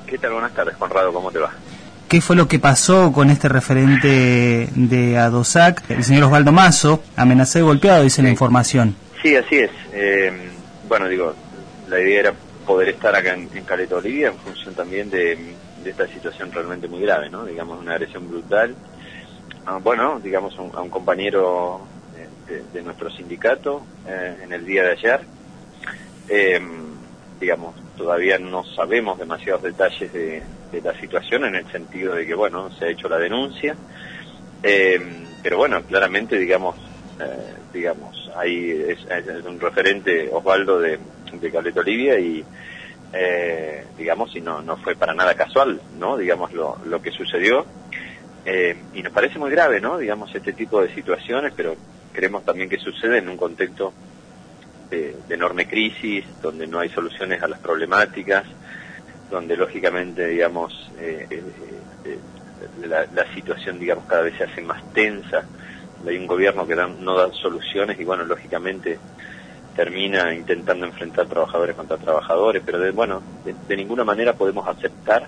¿Qué tal? Buenas tardes, Conrado, ¿cómo te va? ¿Qué fue lo que pasó con este referente de ADOSAC? El señor Osvaldo Mazo, amenazado y golpeado, dice la información. Sí, así es. La idea era poder estar acá en Caleta Olivia en función también de esta situación realmente muy grave, ¿no? Digamos, una agresión brutal. A un compañero de nuestro sindicato en el día de ayer. Todavía no sabemos demasiados detalles de la situación en el sentido de que, se ha hecho la denuncia, pero claramente, ahí es un referente Osvaldo de Caleta Olivia y, y no fue para nada casual, ¿no? Lo que sucedió, y nos parece muy grave, ¿no? Este tipo de situaciones, pero creemos también que sucede en un contexto de enorme crisis, donde no hay soluciones a las problemáticas, donde lógicamente, la situación, cada vez se hace más tensa, hay un gobierno que no da soluciones y, lógicamente termina intentando enfrentar trabajadores contra trabajadores, pero de ninguna manera podemos aceptar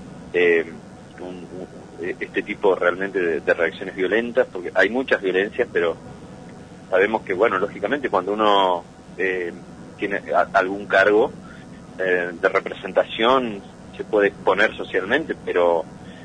este tipo realmente de reacciones violentas, porque hay muchas violencias, pero sabemos que, lógicamente cuando uno tiene algún cargo de representación se puede exponer socialmente, pero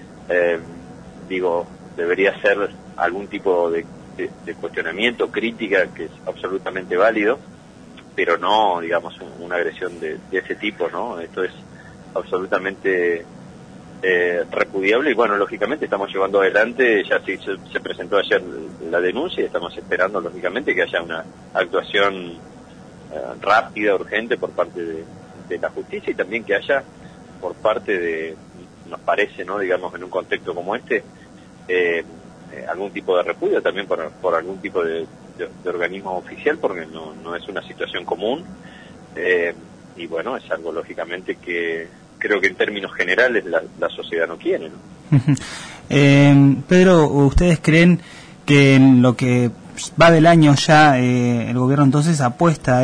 debería ser algún tipo de cuestionamiento, crítica, que es absolutamente válido, pero no, una agresión de ese tipo, ¿no? Esto es absolutamente repudiable y, lógicamente estamos llevando adelante, ya se presentó ayer la denuncia y estamos esperando, lógicamente, que haya una actuación rápida, urgente por parte de la justicia y también que haya por parte nos parece, ¿no? En un contexto como este, algún tipo de repudio también por algún tipo de organismo oficial, porque no es una situación común, y es algo lógicamente que creo que en términos generales la sociedad no quiere, ¿no? Pedro, ¿ustedes creen que en lo que va del año ya el gobierno entonces apuesta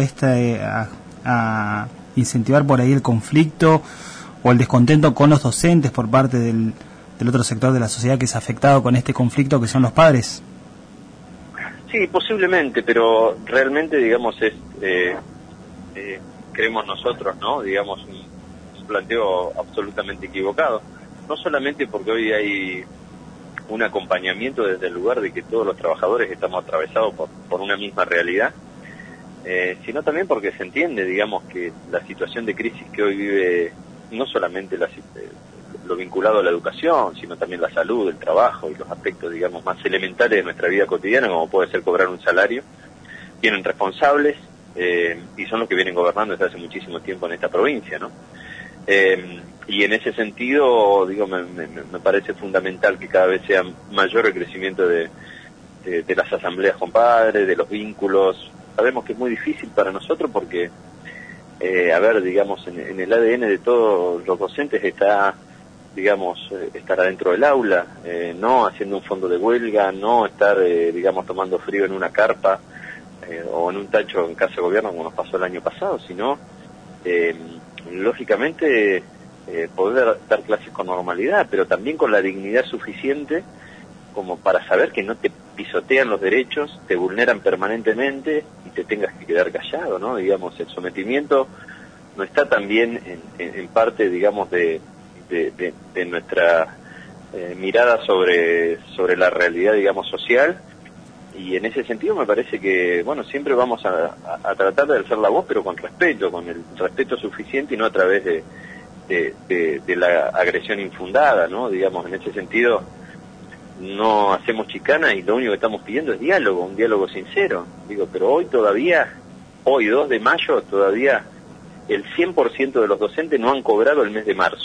a incentivar por ahí el conflicto o el descontento con los docentes por parte del otro sector de la sociedad que es afectado con este conflicto, que son los padres? Sí, posiblemente, pero realmente, creemos nosotros, ¿no? Un planteo absolutamente equivocado. No solamente porque hoy hay un acompañamiento desde el lugar de que todos los trabajadores estamos atravesados por una misma realidad, sino también porque se entiende, que la situación de crisis que hoy vive, no solamente lo vinculado a la educación, sino también la salud, el trabajo y los aspectos, más elementales de nuestra vida cotidiana, como puede ser cobrar un salario, tienen responsables y son los que vienen gobernando desde hace muchísimo tiempo en esta provincia, ¿no? Y en ese sentido, me parece fundamental que cada vez sea mayor el crecimiento de las asambleas con padres, de los vínculos. Sabemos que es muy difícil para nosotros porque, en el ADN de todos los docentes está, estar adentro del aula, no haciendo un fondo de huelga, no estar, tomando frío en una carpa o en un tacho en casa de gobierno como nos pasó el año pasado, sino, lógicamente, poder dar clases con normalidad, pero también con la dignidad suficiente como para saber que no te pisotean los derechos, te vulneran permanentemente y te tengas que quedar callado, ¿no? El sometimiento no está también en parte, de nuestra mirada sobre la realidad, social, y en ese sentido me parece que, siempre vamos a tratar de alzar la voz, pero con respeto, con el respeto suficiente y no a través de la agresión infundada, ¿no? En ese sentido no hacemos chicana y lo único que estamos pidiendo es diálogo, un diálogo sincero. Pero hoy 2 de mayo, todavía el 100% de los docentes no han cobrado el mes de marzo.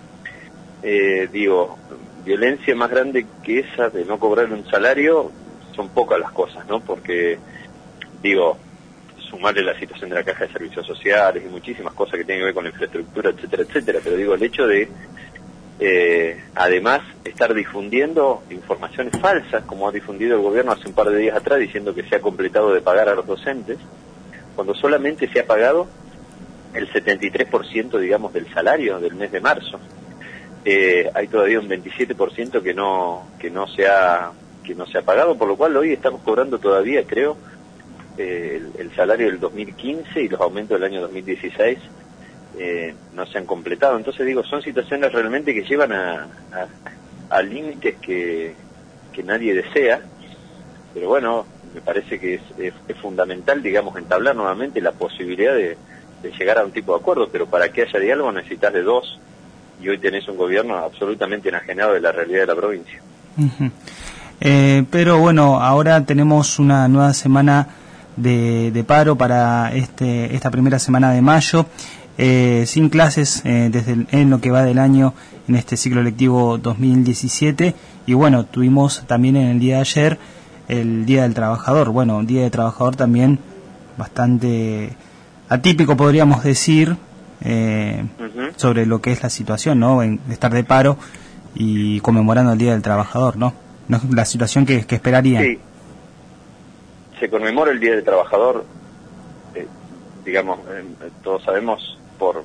Violencia más grande que esa de no cobrar un salario, son pocas las cosas, ¿no? Porque, sumarle la situación de la Caja de Servicios Sociales y muchísimas cosas que tienen que ver con la infraestructura, etcétera, etcétera, pero el hecho de además estar difundiendo informaciones falsas, como ha difundido el gobierno hace un par de días atrás, diciendo que se ha completado de pagar a los docentes, cuando solamente se ha pagado el 73%, del salario del mes de marzo. hay todavía un 27% que no se ha pagado, por lo cual hoy estamos cobrando todavía, creo, el salario del 2015 y los aumentos del año 2016 no se han completado. Entonces digo, son situaciones realmente que llevan a límites que nadie desea, pero bueno, me parece que es fundamental, digamos, entablar nuevamente la posibilidad de llegar a un tipo de acuerdo, pero para que haya diálogo necesitas de dos, y hoy tenés un gobierno absolutamente enajenado de la realidad de la provincia. Uh-huh. Pero bueno, ahora tenemos una nueva semana de paro para esta primera semana de mayo, sin clases en lo que va del año en este ciclo lectivo 2017, y bueno, tuvimos también en el día de ayer el Día del Trabajador. Bueno, un Día del Trabajador también bastante atípico, podríamos decir, sobre lo que es la situación, ¿no? En estar de paro y conmemorando el Día del Trabajador, ¿no? No es la situación que esperarían. Sí, se conmemora el Día del Trabajador, digamos, todos sabemos por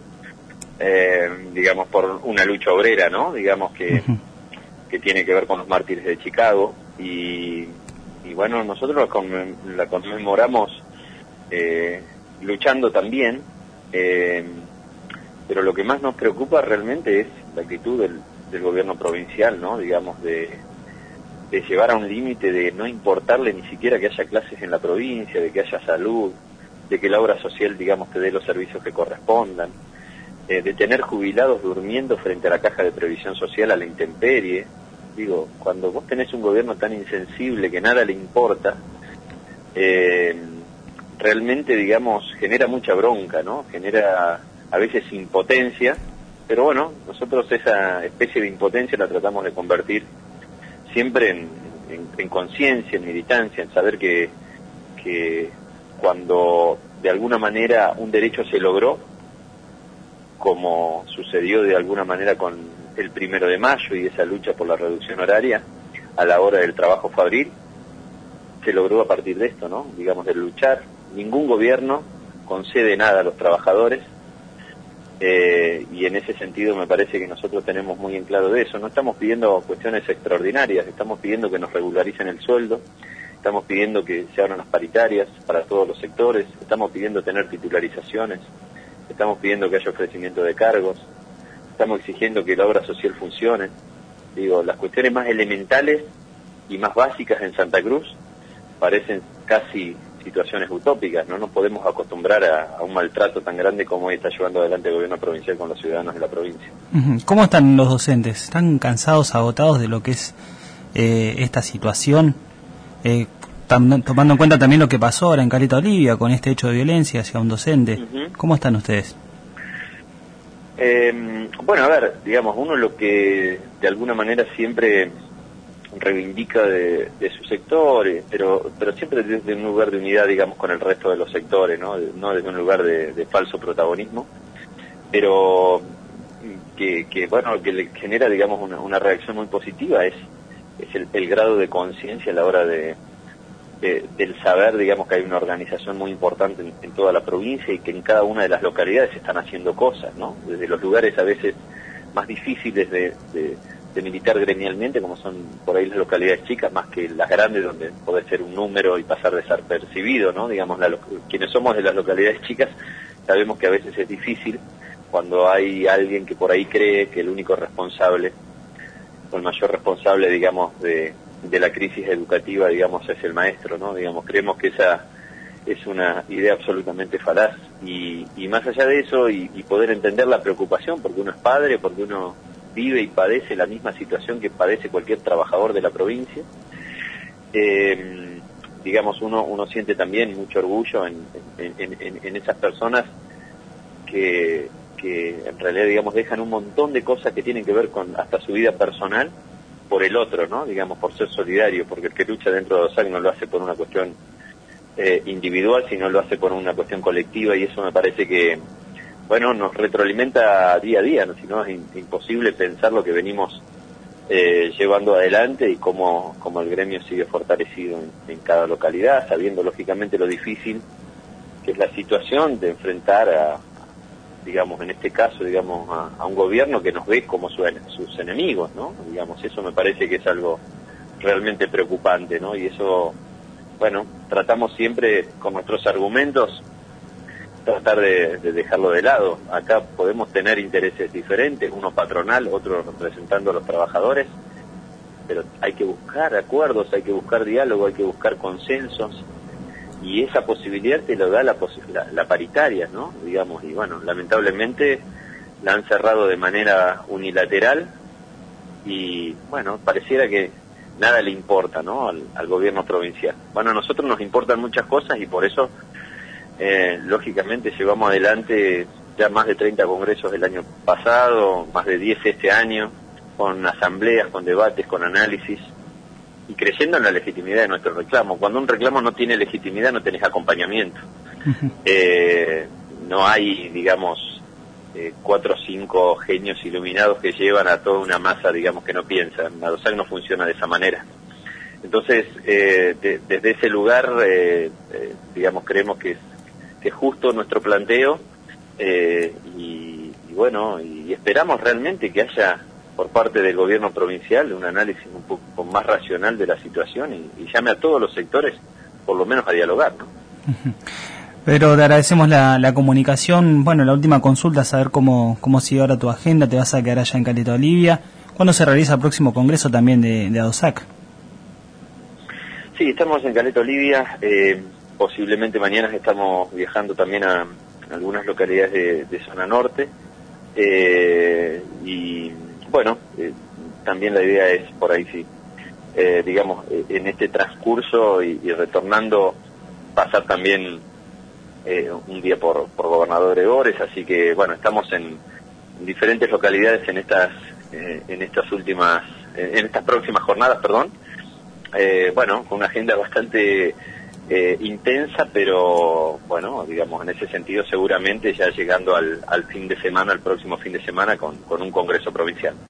una lucha obrera, ¿no? Digamos que tiene que ver con los mártires de Chicago, y bueno, nosotros la conmemoramos luchando también, pero lo que más nos preocupa realmente es la actitud del gobierno provincial, ¿no? Digamos, de llevar a un límite de no importarle ni siquiera que haya clases en la provincia, de que haya salud, de que la obra social, digamos, te dé los servicios que correspondan, de tener jubilados durmiendo frente a la caja de previsión social a la intemperie. Digo, cuando vos tenés un gobierno tan insensible que nada le importa, realmente, digamos, genera mucha bronca, ¿no? Genera a veces impotencia, pero bueno, nosotros esa especie de impotencia la tratamos de convertir siempre en conciencia, en militancia, en saber que cuando de alguna manera un derecho se logró, como sucedió de alguna manera con el 1 de mayo y esa lucha por la reducción horaria a la hora del trabajo fabril, se logró a partir de esto, ¿no? Digamos, de luchar. Ningún gobierno concede nada a los trabajadores, y en ese sentido me parece que nosotros tenemos muy en claro de eso. No estamos pidiendo cuestiones extraordinarias, estamos pidiendo que nos regularicen el sueldo, estamos pidiendo que se abran las paritarias para todos los sectores, estamos pidiendo tener titularizaciones, estamos pidiendo que haya ofrecimiento de cargos, estamos exigiendo que la obra social funcione. Digo, las cuestiones más elementales y más básicas en Santa Cruz parecen casi situaciones utópicas, no nos podemos acostumbrar a un maltrato tan grande como hoy está llevando adelante el gobierno provincial con los ciudadanos de la provincia. ¿Cómo están los docentes? ¿Están cansados, agotados de lo que es esta situación? Tomando en cuenta también lo que pasó ahora en Caleta Olivia con este hecho de violencia hacia un docente. ¿Cómo están ustedes? Bueno, a ver, digamos, uno lo que de alguna manera siempre reivindica de su sector, pero siempre desde un lugar de unidad, digamos, con el resto de los sectores, no desde un lugar de falso protagonismo, pero que bueno, que le genera, digamos, una reacción muy positiva es el grado de conciencia a la hora del saber, digamos, que hay una organización muy importante en toda la provincia y que en cada una de las localidades se están haciendo cosas, ¿no? Desde los lugares a veces más difíciles de militar gremialmente, como son por ahí las localidades chicas, más que las grandes, donde puede ser un número y pasar desapercibido, ¿no? Digamos, quienes somos de las localidades chicas sabemos que a veces es difícil cuando hay alguien que por ahí cree que el único responsable, o el mayor responsable, digamos, de la crisis educativa, digamos, es el maestro, ¿no? Digamos, creemos que esa es una idea absolutamente falaz, y más allá de eso, y poder entender la preocupación, porque uno es padre, porque uno vive y padece la misma situación que padece cualquier trabajador de la provincia, digamos, uno siente también mucho orgullo en esas personas que en realidad, digamos, dejan un montón de cosas que tienen que ver con hasta su vida personal por el otro, ¿no? Digamos, por ser solidario, porque el que lucha dentro de OSAC no lo hace por una cuestión individual, sino lo hace por una cuestión colectiva, y eso me parece que, bueno, nos retroalimenta día a día, ¿no? Si no es imposible pensar lo que venimos llevando adelante y cómo el gremio sigue fortalecido en cada localidad, sabiendo lógicamente lo difícil que es la situación de enfrentar digamos, en este caso, digamos, a un gobierno que nos ve como sus enemigos, ¿no? Digamos, eso me parece que es algo realmente preocupante, ¿no? Y eso, bueno, tratamos siempre con nuestros argumentos tratar de dejarlo de lado. Acá podemos tener intereses diferentes, uno patronal, otro representando a los trabajadores, pero hay que buscar acuerdos, hay que buscar diálogo, hay que buscar consensos, y esa posibilidad te lo da la paritaria, ¿no? Digamos, y bueno, lamentablemente la han cerrado de manera unilateral y bueno, pareciera que nada le importa, ¿no? Al gobierno provincial. Bueno, a nosotros nos importan muchas cosas y por eso lógicamente llevamos adelante ya más de 30 congresos del año pasado, más de 10 este año, con asambleas, con debates, con análisis, y creyendo en la legitimidad de nuestro reclamo. Cuando un reclamo no tiene legitimidad, no tenés acompañamiento. No hay, digamos, 4 o 5 genios iluminados que llevan a toda una masa, digamos, que no piensan. ADOSAC no funciona de esa manera. Entonces, desde ese lugar, digamos, creemos que es justo nuestro planteo, y bueno, y esperamos realmente que haya por parte del gobierno provincial un análisis un poco más racional de la situación y llame a todos los sectores por lo menos a dialogar, ¿no? Pero te agradecemos la comunicación. Bueno, la última consulta, saber cómo sigue ahora tu agenda. ¿Te vas a quedar allá en Caleta Olivia? ¿Cuándo se realiza el próximo congreso también de ADOSAC? Sí, estamos en Caleta Olivia, posiblemente mañana estamos viajando también a algunas localidades de zona norte, y bueno, también la idea es por ahí, sí, digamos, en este transcurso y retornando, pasar también un día por Gobernador Gregores, así que bueno, estamos en diferentes localidades en estas próximas jornadas, perdón, bueno, con una agenda bastante intensa, pero bueno, digamos, en ese sentido seguramente ya llegando al fin de semana, al próximo fin de semana con un congreso provincial.